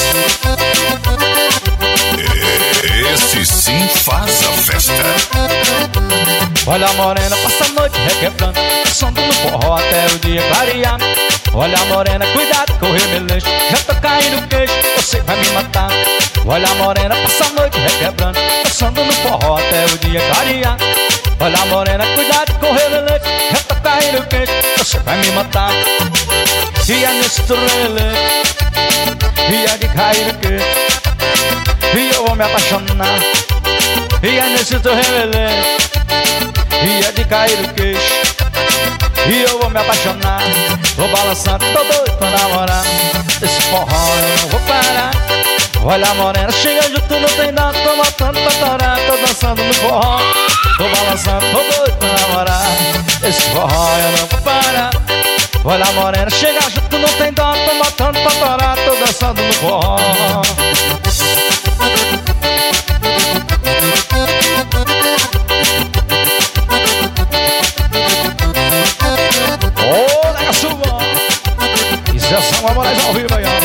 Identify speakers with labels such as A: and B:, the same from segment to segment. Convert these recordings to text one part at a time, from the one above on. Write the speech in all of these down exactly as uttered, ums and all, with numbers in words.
A: Esse sim faz a festa.
B: Olha a morena, passa a noite requebrando, passando no forró até o dia clarear. Olha a morena, cuidado com o remeleixo, já tô caindo o queixo, você vai me matar. Olha a morena, passa a noite requebrando, passando no forró até o dia clarear. Olha a morena, cuidado com o remeleixo, já tô caindo o queixo, você vai me matar. E é nesse remeleixo, e é de cair o queixo, e eu vou me apaixonar. E é nesse teu remeleixo, e é de cair o queixo, e eu vou me apaixonar. Vou balançando, tô doido pra namorar. Esse forró eu não vou parar. Olha a morena, chega junto, não tem nada, tô matando pra torar. Tô dançando no forró, tô balançando, tô doido pra namorar. Esse forró eu não vou parar. Olha a morena, chega junto, não tem dó, tô matando pra torar. Tô dançando no forró. Ô, nega chuva, isso é só uma Moraes ao vivo aí, ó.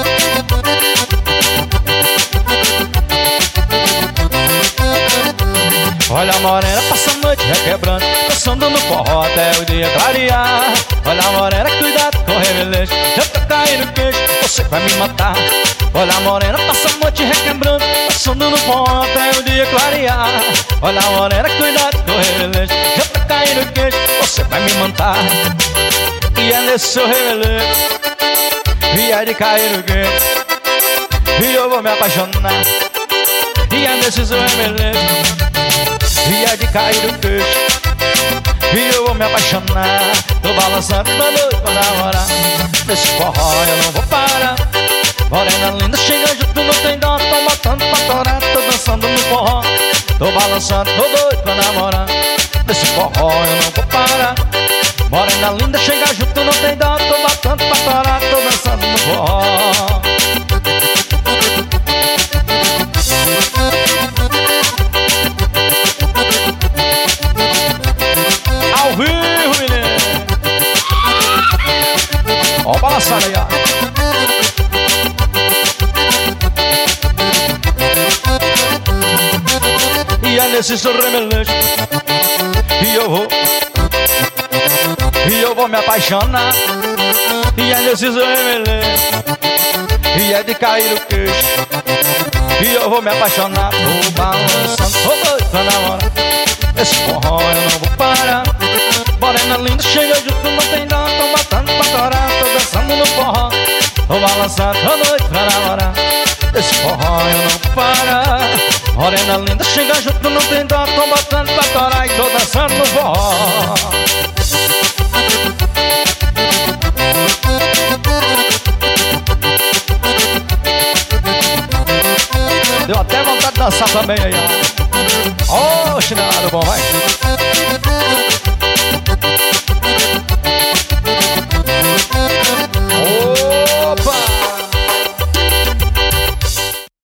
B: Olha a morena, passa a noite requebrando, dançando no forró até o dia clarear. Olha a morena, cuidado com o remeleixo, já tô caindo o queixo, você vai me matar. Olha a morena, passa a noite requebrando, dançando no forró até o dia clarear. Olha a morena, cuidado com o remeleixo, já tô caindo o queixo, você vai me matar. E é nesse seu remeleixo, e é de cair o queixo, e eu vou me apaixonar. E é nesse seu remeleixo, e é de cair o queixo, e eu vou me apaixonar. Tô balançando, tô doido pra namorar. Nesse forró eu não vou parar. Morena linda, chega junto, não tem dó, tô matando pra torar. Tô dançando no forró, tô balançando, tô doido pra namorar. Nesse forró eu não vou parar. Morena linda, chega junto, não tem dó, tô matando pra torar. Tô dançando no forró. Ao vivo, menino. Ó o balançado aí, ó. E é nesse seu remeleixo, e eu vou, e eu vou me apaixonar. E é nesse seu remeleixo, e é de cair o queixo, e eu vou me apaixonar. Tô balançando, tô doido pra namorar. Esse forró eu não vou parar. Morena linda, chega junto, não tem dó, tô matando pra torar. Tô dançando no forró, tô balançando, tô doido pra namorar. Esse forró eu não vou parar. Morena linda, chega junto, não tem dó, tô matando pra torar. E tô dançando no forró. Deu até vontade de dançar também aí, ó. Ô, chinelado bom, vai.